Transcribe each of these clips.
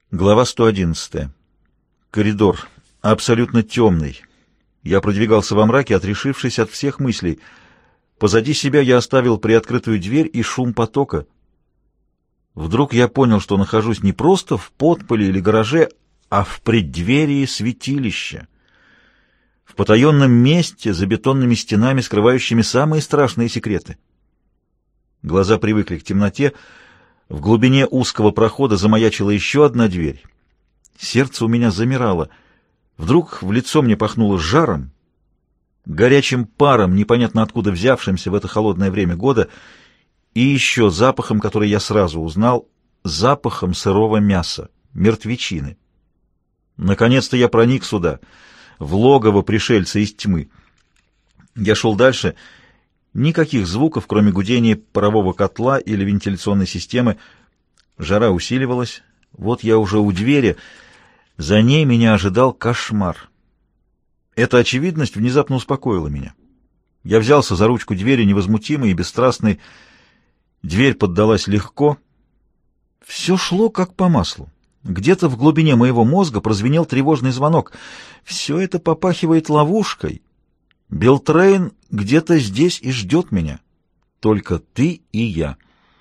Глава 111. Коридор. Абсолютно темный. Я продвигался во мраке, отрешившись от всех мыслей. Позади себя я оставил приоткрытую дверь и шум потока. Вдруг я понял, что нахожусь не просто в подполе или гараже, а в преддверии святилища. В потаенном месте, за бетонными стенами, скрывающими самые страшные секреты. Глаза привыкли к темноте. В глубине узкого прохода замаячила еще одна дверь. Сердце у меня замирало. Вдруг в лицо мне пахнуло жаром, горячим паром, непонятно откуда взявшимся в это холодное время года, и еще запахом, который я сразу узнал, запахом сырого мяса, мертвечины. Наконец-то я проник сюда, в логово пришельца из тьмы. Я шел дальше. Никаких звуков, кроме гудения парового котла или вентиляционной системы. Жара усиливалась. Вот я уже у двери. За ней меня ожидал кошмар. Эта очевидность внезапно успокоила меня. Я взялся за ручку двери, невозмутимый и бесстрастный. Дверь поддалась легко. Все шло как по маслу. Где-то в глубине моего мозга прозвенел тревожный звонок. Все это попахивает ловушкой. Белтрейн где-то здесь и ждет меня. Только ты и я.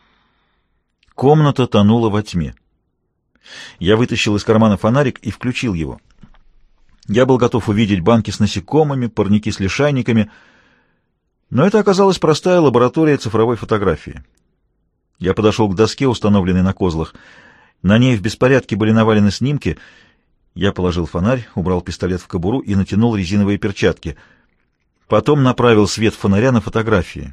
Комната тонула во тьме. Я вытащил из кармана фонарик и включил его. Я был готов увидеть банки с насекомыми, парники с лишайниками, но это оказалась простая лаборатория цифровой фотографии. Я подошел к доске, установленной на козлах. На ней в беспорядке были навалены снимки. Я положил фонарь, убрал пистолет в кобуру и натянул резиновые перчатки. Потом направил свет фонаря на фотографии.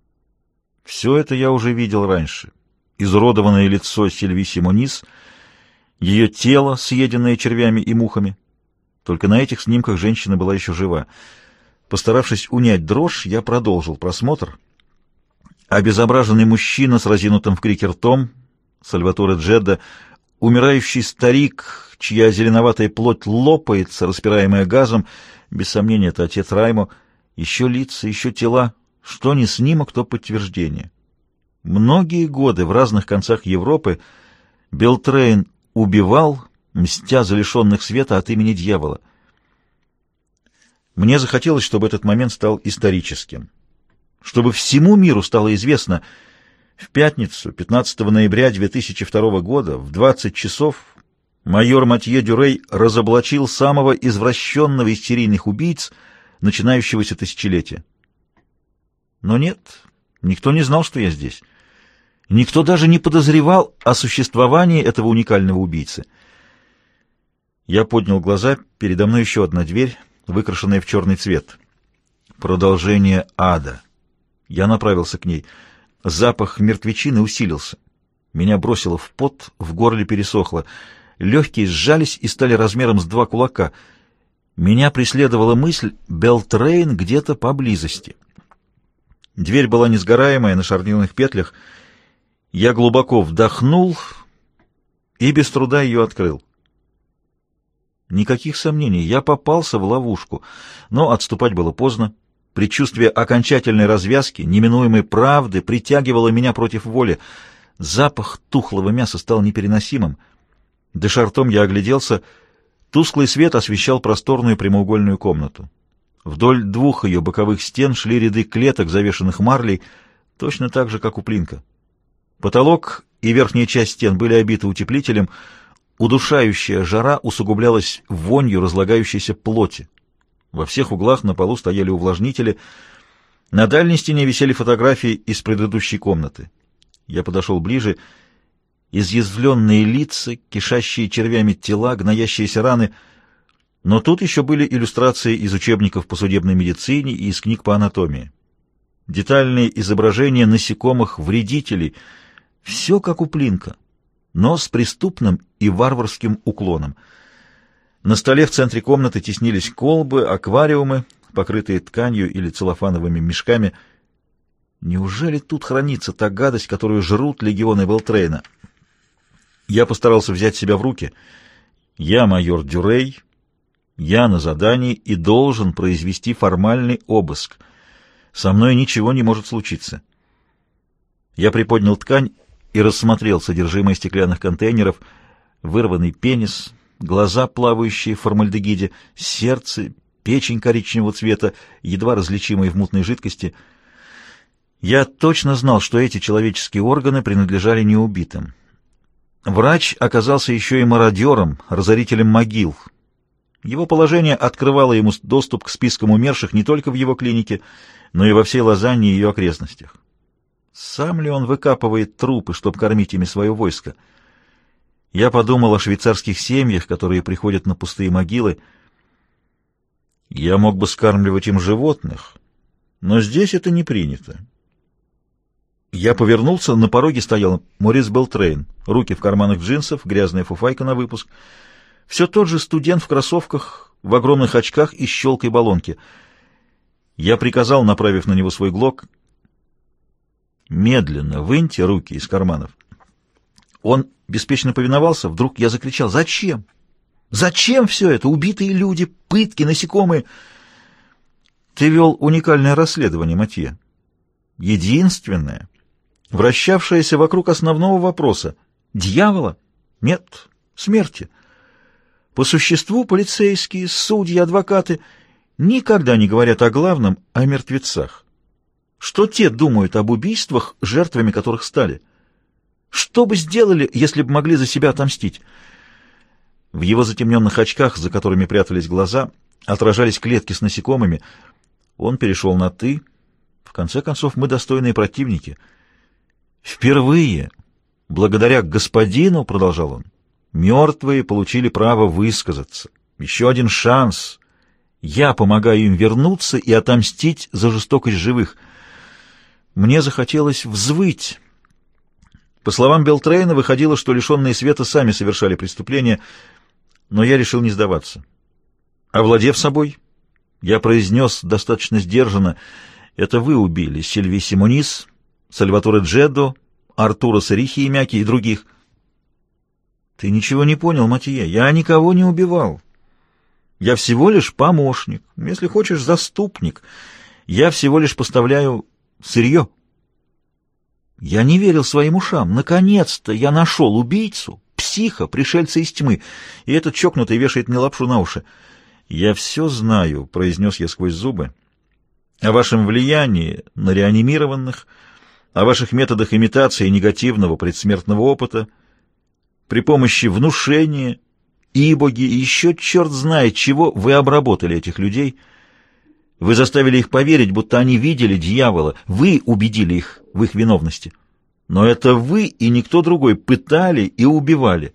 Все это я уже видел раньше. Изуродованное лицо Сильви Симонис, ее тело, съеденное червями и мухами. Только на этих снимках женщина была еще жива. Постаравшись унять дрожь, я продолжил просмотр. Обезображенный мужчина с разинутым в крике ртом, Сальваторе Джедда, умирающий старик, чья зеленоватая плоть лопается, распираемая газом, без сомнения, это отец Раймо. Еще лица, еще тела. Что ни снимок, то подтверждение. Многие годы в разных концах Европы Белтрейн убивал, мстя за лишенных света от имени дьявола. Мне захотелось, чтобы этот момент стал историческим. Чтобы всему миру стало известно: в пятницу, 15 ноября 2002 года, в 20 часов, майор Матье Дюрей разоблачил самого извращенного из серийных убийц начинающегося тысячелетия. Но нет, никто не знал, что я здесь. Никто даже не подозревал о существовании этого уникального убийцы. Я поднял глаза, передо мной еще одна дверь, выкрашенная в черный цвет. Продолжение ада. Я направился к ней. Запах мертвечины усилился. Меня бросило в пот, в горле пересохло. Легкие сжались и стали размером с 2 кулака. Меня преследовала мысль: Белтрейн где-то поблизости. Дверь была несгораемая, на шарнирных петлях. Я глубоко вдохнул и без труда ее открыл. Никаких сомнений, я попался в ловушку, но отступать было поздно. Предчувствие окончательной развязки, неминуемой правды, притягивало меня против воли. Запах тухлого мяса стал непереносимым. Дыша ртом, я огляделся. Тусклый свет освещал просторную прямоугольную комнату. Вдоль 2 ее боковых стен шли ряды клеток, завешанных марлей, точно так же, как у Плинка. Потолок и верхняя часть стен были обиты утеплителем. Удушающая жара усугублялась вонью разлагающейся плоти. Во всех углах на полу стояли увлажнители. На дальней стене висели фотографии из предыдущей комнаты. Я подошел ближе. Изъязвленные лица, кишащие червями тела, гноящиеся раны. Но тут еще были иллюстрации из учебников по судебной медицине и из книг по анатомии. Детальные изображения насекомых-вредителей. Все как у Плинка, но с преступным и варварским уклоном. На столе в центре комнаты теснились колбы, аквариумы, покрытые тканью или целлофановыми мешками. Неужели тут хранится та гадость, которую жрут легионы Белтрейна? Я постарался взять себя в руки. Я майор Дюрей, я на задании и должен произвести формальный обыск. Со мной ничего не может случиться. Я приподнял ткань и рассмотрел содержимое стеклянных контейнеров. вырванный пенис, глаза, плавающие в формальдегиде, сердце, печень коричневого цвета, едва различимые в мутной жидкости. Я точно знал, что эти человеческие органы принадлежали неубитым. Врач оказался еще и мародером, разорителем могил. Его положение открывало ему доступ к спискам умерших не только в его клинике, но и во всей Лозанне и ее окрестностях. Сам ли он выкапывает трупы, чтобы кормить ими свое войско? Я подумал о швейцарских семьях, которые приходят на пустые могилы. Я мог бы скармливать им животных, но здесь это не принято. Я повернулся, на пороге стоял Морис Белтрейн, руки в карманах джинсов, грязная фуфайка на выпуск. Все тот же студент в кроссовках, в огромных очках и щелкой баллонки. Я приказал, направив на него свой глок: «Медленно выньте руки из карманов». Он беспечно повиновался. Вдруг я закричал: «Зачем? Зачем все это? Убитые люди, пытки, насекомые!» Ты вел уникальное расследование, Матье. Единственное, вращавшееся вокруг основного вопроса. Дьявола? Нет, смерти. По существу полицейские, судьи, адвокаты никогда не говорят о главном, о мертвецах. Что те думают об убийствах, жертвами которых стали? Что бы сделали, если бы могли за себя отомстить? В его затемненных очках, за которыми прятались глаза, отражались клетки с насекомыми. Он перешел на «ты». В конце концов, мы достойные противники. Впервые, благодаря господину, — продолжал он, — мертвые получили право высказаться. Еще один шанс. Я помогаю им вернуться и отомстить за жестокость живых. Мне захотелось взвыть. По словам Белтрейна, выходило, что лишенные света сами совершали преступления, но я решил не сдаваться. Овладев собой, я произнес достаточно сдержанно: «Это вы убили Сильви Симонис, Сальваторе Джеддо, Артура Сарихи и Мяки и других». «Ты ничего не понял, Матье, я никого не убивал. Я всего лишь помощник, если хочешь, заступник. Я всего лишь поставляю сырье». Я не верил своим ушам. Наконец-то я нашел убийцу, психа, пришельца из тьмы, и этот чокнутый вешает мне лапшу на уши. «Я все знаю», — произнес я сквозь зубы, — «о вашем влиянии на реанимированных, о ваших методах имитации негативного предсмертного опыта, при помощи внушения, ибоги и еще черт знает чего вы обработали этих людей. Вы заставили их поверить, будто они видели дьявола, вы убедили их в их виновности. Но это вы и никто другой пытали и убивали».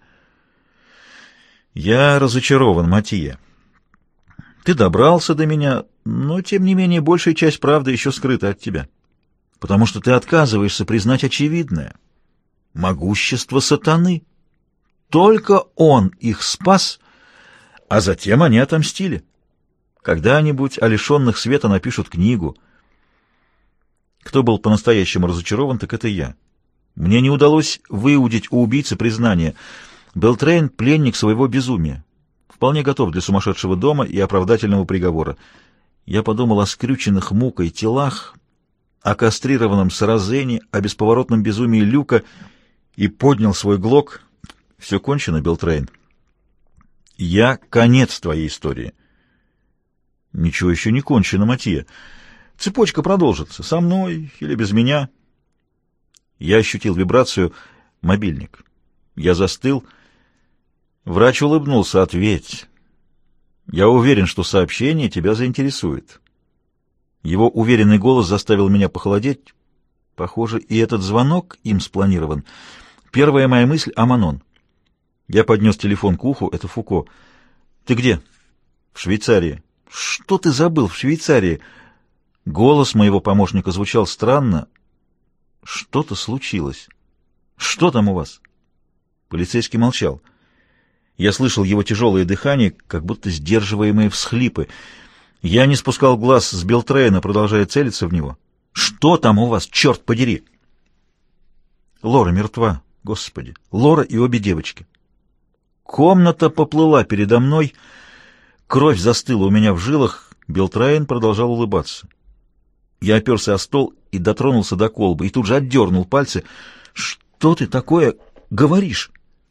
«Я разочарован, Матье. Ты добрался до меня, но, тем не менее, большая часть правды еще скрыта от тебя, потому что ты отказываешься признать очевидное. Могущество сатаны. Только он их спас, а затем они отомстили. Когда-нибудь о лишенных света напишут книгу. Кто был по-настоящему разочарован, так это я. Мне не удалось выудить у убийцы признание. Белтрейн — пленник своего безумия. Вполне готов для сумасшедшего дома и оправдательного приговора. Я подумал о скрюченных мукой телах, о кастрированном Саразене, о бесповоротном безумии Люка и поднял свой глок. «Все кончено, Белтрейн. Я — конец твоей истории». «Ничего еще не кончено, Матье. Цепочка продолжится, со мной или без меня». Я ощутил вибрацию. Мобильник. Я застыл. Врач улыбнулся. «Ответь. Я уверен, что сообщение тебя заинтересует». Его уверенный голос заставил меня похолодеть. Похоже, и этот звонок им спланирован. Первая моя мысль — о Манон. Я поднес телефон к уху. Это Фуко. «Ты где?» «В Швейцарии». «Что ты забыл в Швейцарии?» Голос моего помощника звучал странно. «Что-то случилось. Что там у вас?» Полицейский молчал. Я слышал его тяжелое дыхание, как будто сдерживаемые всхлипы. Я не спускал глаз с Белтрейна, продолжая целиться в него. «Что там у вас, черт подери?» «Лора мертва, Господи! Лора и обе девочки». Комната поплыла передо мной, кровь застыла у меня в жилах. Белтрейн продолжал улыбаться. Я оперся о стол и дотронулся до колбы, и тут же отдернул пальцы. «Что ты такое говоришь?»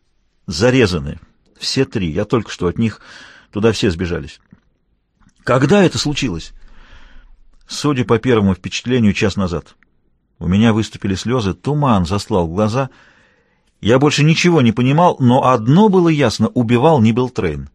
Зарезаны. Все 3. Я только что от них. Туда все сбежались. Когда это случилось? Судя по первому впечатлению, час назад. У меня выступили слезы, туман заслал глаза. Я больше ничего не понимал, но одно было ясно — убивал не Белтрейн.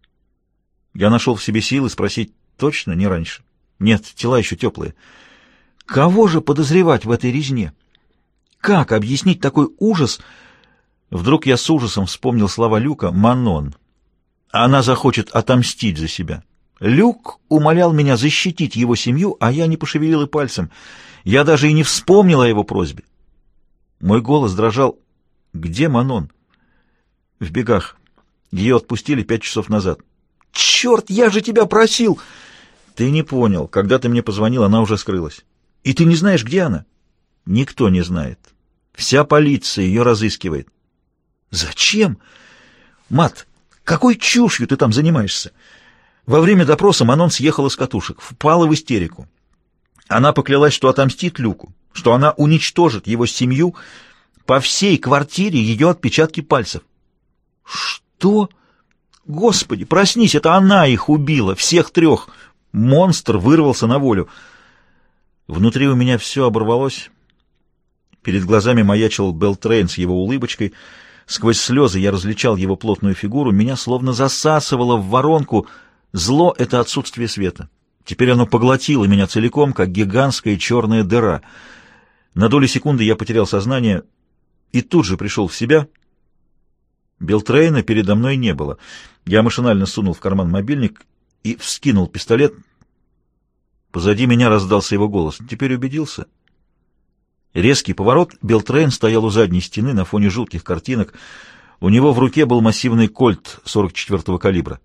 Я нашел в себе силы спросить: точно не раньше? Нет, тела еще теплые. Кого же подозревать в этой резне? Как объяснить такой ужас? Вдруг я с ужасом вспомнил слова Люка: «Манон. Она захочет отомстить за себя». Люк умолял меня защитить его семью, а я не пошевелил и пальцем. Я даже и не вспомнил о его просьбе. Мой голос дрожал. «Где Манон?» «В бегах. Ее отпустили 5 часов назад». «Черт, я же тебя просил!» «Ты не понял. Когда ты мне позвонил, она уже скрылась». «И ты не знаешь, где она?» «Никто не знает. Вся полиция ее разыскивает». «Зачем? Мат, какой чушью ты там занимаешься?» Во время допроса Манон съехала с катушек, впала в истерику. Она поклялась, что отомстит Люку, что она уничтожит его семью. По всей квартире ее отпечатки пальцев. Что? Господи, проснись, это она их убила, всех 3. Монстр вырвался на волю. Внутри у меня все оборвалось. Перед глазами маячил Белтрейн с его улыбочкой. Сквозь слезы я различал его плотную фигуру. Меня словно засасывало в воронку. Зло — это отсутствие света. Теперь оно поглотило меня целиком, как гигантская черная дыра. На долю секунды я потерял сознание и тут же пришел в себя. Белтрейна передо мной не было. Я машинально сунул в карман мобильник и вскинул пистолет. Позади меня раздался его голос. «Теперь убедился?» Резкий поворот. Белтрейн стоял у задней стены на фоне жутких картинок. У него в руке был массивный кольт 44-го калибра.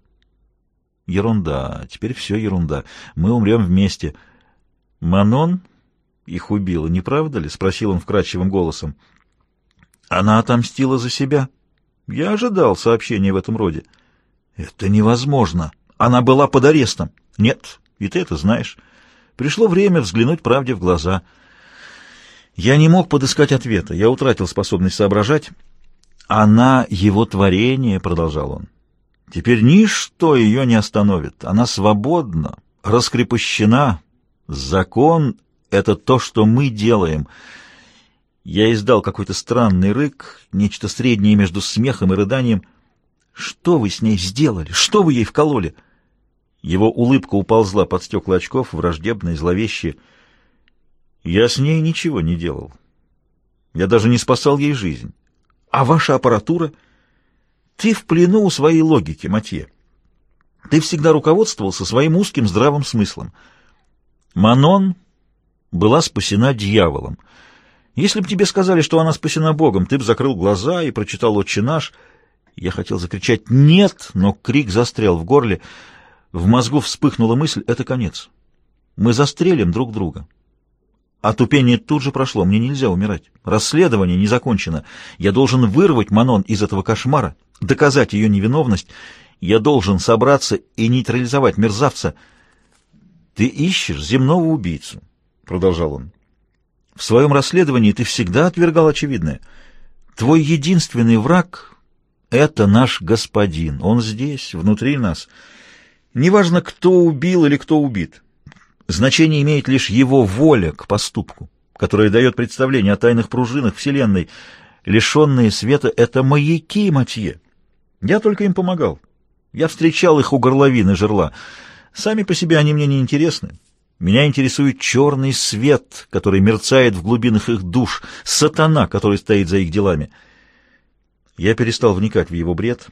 Ерунда. Теперь все ерунда. Мы умрем вместе. Манон их убила, не правда ли? — спросил он вкрадчивым голосом. Она отомстила за себя. Я ожидал сообщения в этом роде. Это невозможно. Она была под арестом. Нет, и ты это знаешь. Пришло время взглянуть правде в глаза. Я не мог подыскать ответа. Я утратил способность соображать. Она его творение, — продолжал он. Теперь ничто ее не остановит. Она свободна, раскрепощена. Закон — это то, что мы делаем. Я издал какой-то странный рык, нечто среднее между смехом и рыданием. Что вы с ней сделали? Что вы ей вкололи? Его улыбка уползла под стекла очков, враждебная, зловещая. Я с ней ничего не делал. Я даже не спасал ей жизнь. А ваша аппаратура? Ты в плену у своей логики, Матье. Ты всегда руководствовался своим узким здравым смыслом. Манон была спасена дьяволом. Если бы тебе сказали, что она спасена Богом, ты бы закрыл глаза и прочитал «Отче наш». Я хотел закричать «нет», но крик застрял в горле. В мозгу вспыхнула мысль — это конец. Мы застрелим друг друга. Отупение тут же прошло. Мне нельзя умирать. Расследование не закончено. Я должен вырвать Манон из этого кошмара, доказать ее невиновность. Я должен собраться и нейтрализовать мерзавца. «Ты ищешь земного убийцу», — продолжал он. «В своем расследовании ты всегда отвергал очевидное. Твой единственный враг — это наш господин. Он здесь, внутри нас. Неважно, кто убил или кто убит. Значение имеет лишь его воля к поступку, которая дает представление о тайных пружинах Вселенной. Лишенные света — это маяки, Матье. Я только им помогал. Я встречал их у горловины жерла. Сами по себе они мне не интересны. Меня интересует черный свет, который мерцает в глубинах их душ, сатана, который стоит за их делами». Я перестал вникать в его бред.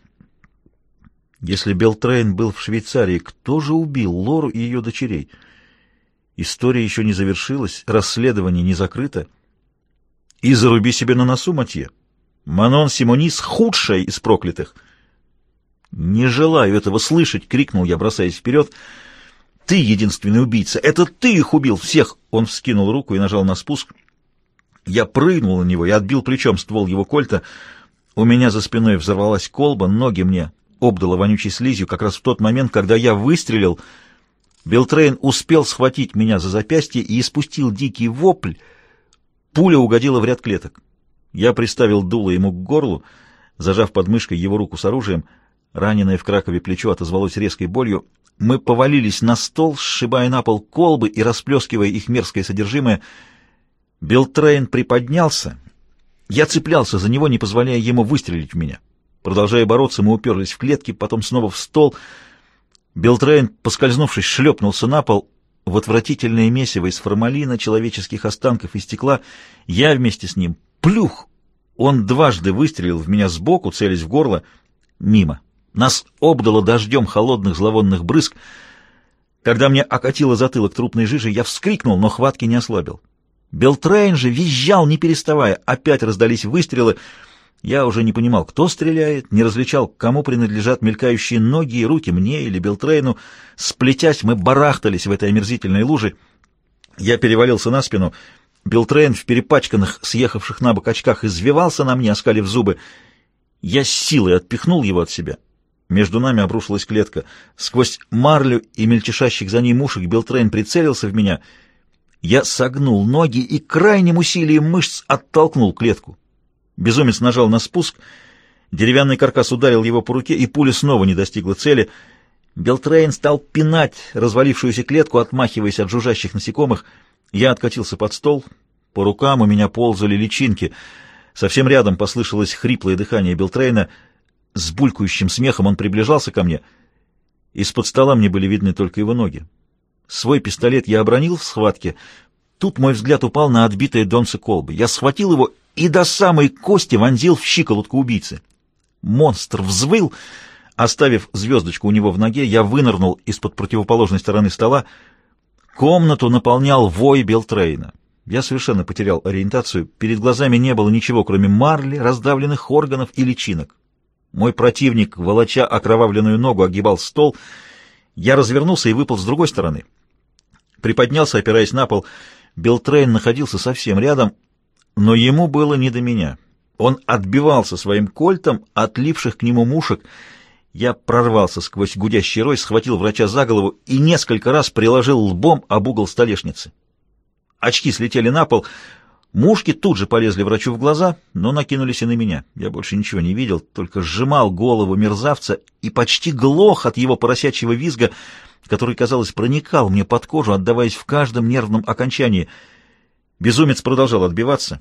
Если Белтрейн был в Швейцарии, кто же убил Лору и ее дочерей? История еще не завершилась, расследование не закрыто. И заруби себе на носу, Матье. Манон Симонис — худшая из проклятых. «Не желаю этого слышать!» — крикнул я, бросаясь вперед. «Ты единственный убийца! Это ты их убил! Всех!» Он вскинул руку и нажал на спуск. Я прыгнул на него и отбил плечом ствол его кольта. У меня за спиной взорвалась колба, ноги мне обдало вонючей слизью как раз в тот момент, когда я выстрелил. Белтрейн успел схватить меня за запястье и испустил дикий вопль. Пуля угодила в ряд клеток. Я приставил дуло ему к горлу. зажав под мышкой его руку с оружием. Раненое в Кракове плечо отозвалось резкой болью. Мы повалились на стол, сшибая на пол колбы и расплескивая их мерзкое содержимое. Белтрейн приподнялся. Я цеплялся за него, не позволяя ему выстрелить в меня. Продолжая бороться, мы уперлись в клетки, потом снова в стол. Белтрейн, поскользнувшись, шлепнулся на пол. В отвратительное месиво из формалина, человеческих останков и стекла. Я вместе с ним. Плюх! Он дважды выстрелил в меня сбоку, целясь в горло. Мимо. Нас обдало дождем холодных зловонных брызг. Когда мне окатило затылок трупной жижей, я вскрикнул, но хватки не ослабил. Белтрейн же визжал, не переставая. Опять раздались выстрелы. Я уже не понимал, кто стреляет, не различал, кому принадлежат мелькающие ноги и руки, мне или Белтрейну. Сплетясь, мы барахтались в этой омерзительной луже. Я перевалился на спину. Белтрейн в перепачканных, съехавших на бок очках извивался на мне, оскалив зубы. Я с силой отпихнул его от себя. Между нами обрушилась клетка. Сквозь марлю и мельтешащих за ней мушек Белтрейн прицелился в меня. Я согнул ноги и крайним усилием мышц оттолкнул клетку. Безумец нажал на спуск, деревянный каркас ударил его по руке, и пуля снова не достигла цели. Белтрейн стал пинать развалившуюся клетку, отмахиваясь от жужжащих насекомых. Я откатился под стол, по рукам у меня ползали личинки. Совсем рядом послышалось хриплое дыхание Белтрейна. С булькающим смехом он приближался ко мне. Из-под стола мне были видны только его ноги. Свой пистолет я обронил в схватке. Тут мой взгляд упал на отбитые донцы колбы. Я схватил его и до самой кости вонзил в щиколотку убийцы. Монстр взвыл. Оставив звездочку у него в ноге, я вынырнул из-под противоположной стороны стола. Комнату наполнял вой Белтрейна. Я совершенно потерял ориентацию. Перед глазами не было ничего, кроме марли, раздавленных органов и личинок. Мой противник, волоча окровавленную ногу, огибал стол. Я развернулся и выпал с другой стороны. Приподнялся, опираясь на пол. Белтрейн находился совсем рядом, но ему было не до меня. Он отбивался своим кольтом от липших к нему мушек. Я прорвался сквозь гудящий рой, схватил врача за голову и несколько раз приложил лбом об угол столешницы. Очки слетели на пол. Мушки тут же полезли врачу в глаза, но накинулись и на меня. Я больше ничего не видел, только сжимал голову мерзавца и почти глох от его поросячьего визга, который, казалось, проникал мне под кожу, отдаваясь в каждом нервном окончании. Безумец продолжал отбиваться.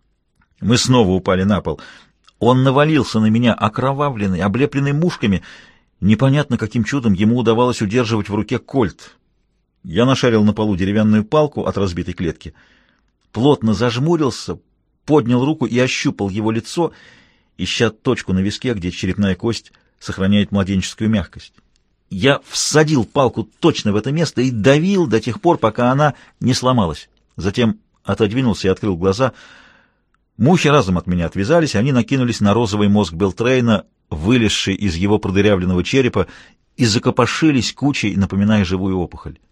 Мы снова упали на пол. Он навалился на меня, окровавленный, облепленный мушками. Непонятно, каким чудом ему удавалось удерживать в руке кольт. Я нашарил на полу деревянную палку от разбитой клетки, плотно зажмурился, поднял руку и ощупал его лицо, ища точку на виске, где черепная кость сохраняет младенческую мягкость. Я всадил палку точно в это место и давил до тех пор, пока она не сломалась. Затем отодвинулся и открыл глаза. Мухи разом от меня отвязались, они накинулись на розовый мозг Белтрейна, вылезший из его продырявленного черепа, и закопошились кучей, напоминая живую опухоль.